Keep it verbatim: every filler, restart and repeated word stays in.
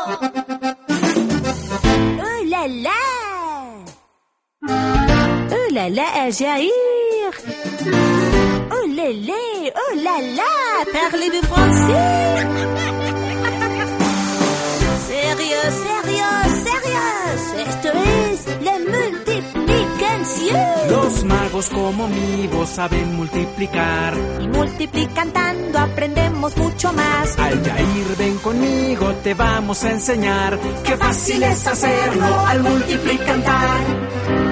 Oh là là! Oh là là, Jair! Oh là là! Oh là là! Parlez-vous français? Sérieux, sérieux, sérieux! Esto es la multiplicación. Los magos como mi voz saben multiplicar. Y multiplicando aprendemos mucho más. Al Jair, ven conmigo, te vamos a enseñar. Qué fácil es hacerlo al multiplicar.